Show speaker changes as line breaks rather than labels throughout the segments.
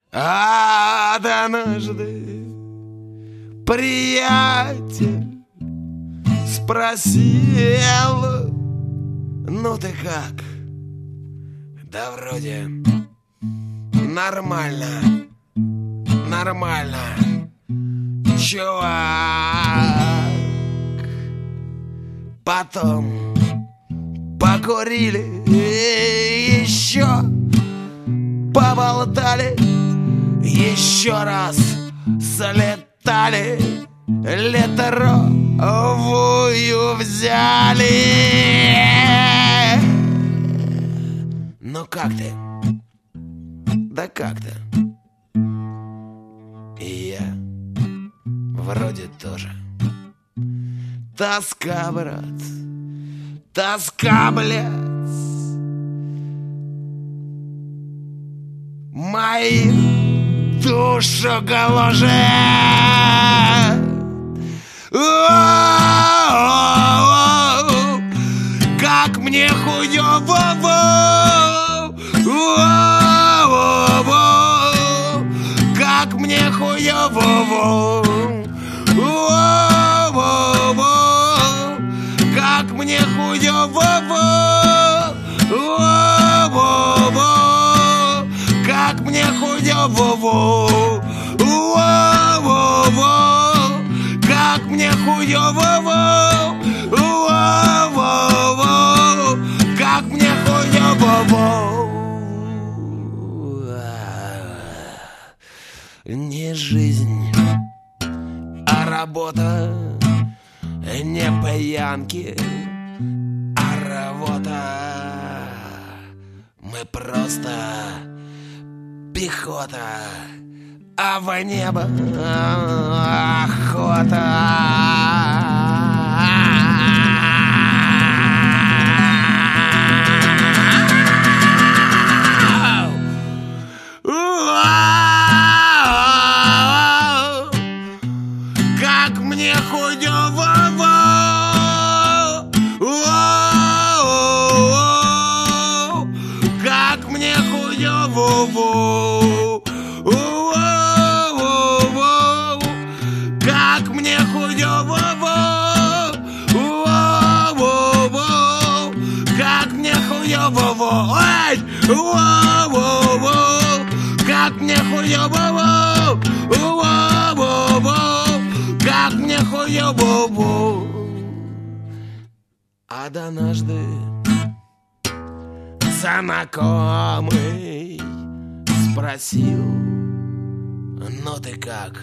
Однажды приятель спросил: ну ты как? Да вроде нормально, нормально, чувак. Потом покурили, еще поболтали, еще раз слетали, литровую взяли. Ну как ты? Да как-то. И я вроде тоже. Тоска, брат, тоска, блядь. Мои душу гложет. Как мне хуёво, как мне хуёво, как мне хуёво, как мне хуёво, как мне хуёво, как мне хуёво. Не жизнь, а работа, не пьянки, а работа. Мы просто пехота, а в небо охота. Как мне хуёво, как мне хуёво, как мне хуёво, как мне хуёво, ой, как мне хуёво, как мне хуёво. Однажды знакомый спросил: ну ты как?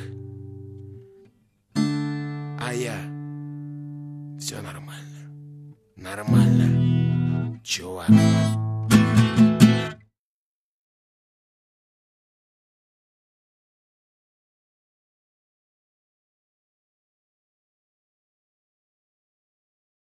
А я: все нормально, нормально, чувак.